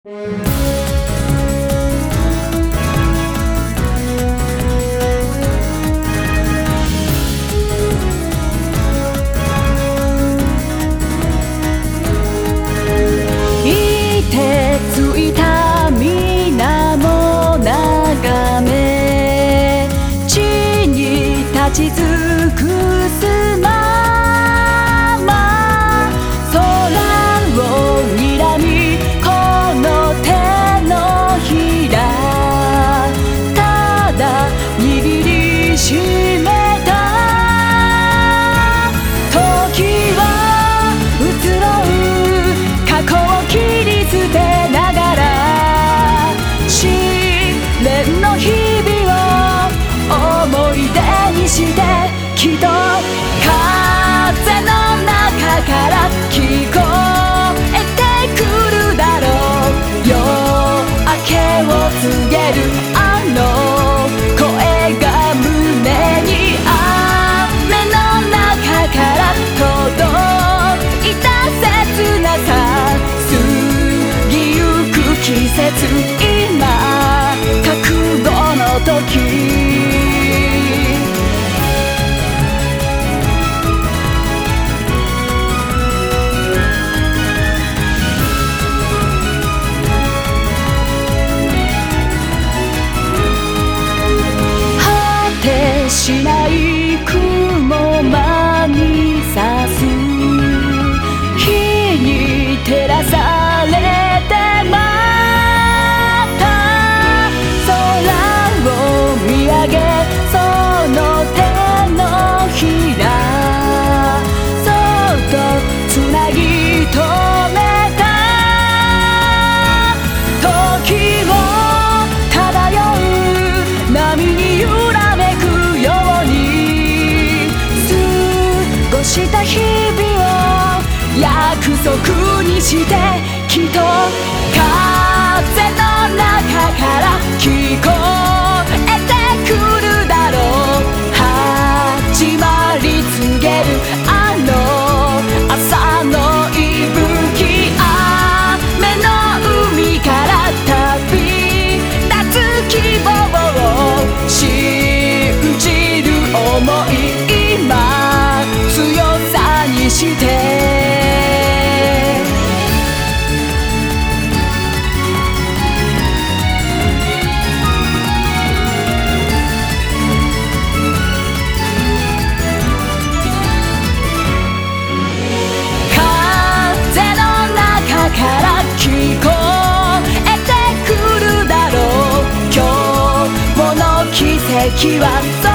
いてついた皆も眺め地に立ち尽くすまま空を睨みこの手のひらただ握りしめた時は移ろう過去を切り捨てながら試練の日々を思い出にしてきっと風の中から聞こえてくるだろう夜明けを告げるあの声が胸に雨の中から届いた切なさ過ぎゆく季節今覚悟の時しない雲間に差す日に照らされてまた空を見上げその手のひらそっとつなぎ止めた時を漂う波に揺らめくした日々を約束にしてきっと風の中から聞こえてくるだろう始まり告げるあの朝の息吹雨の海から旅立つ希望を信じる想い今強さにして風の中から聞こえてくるだろう今日の奇跡は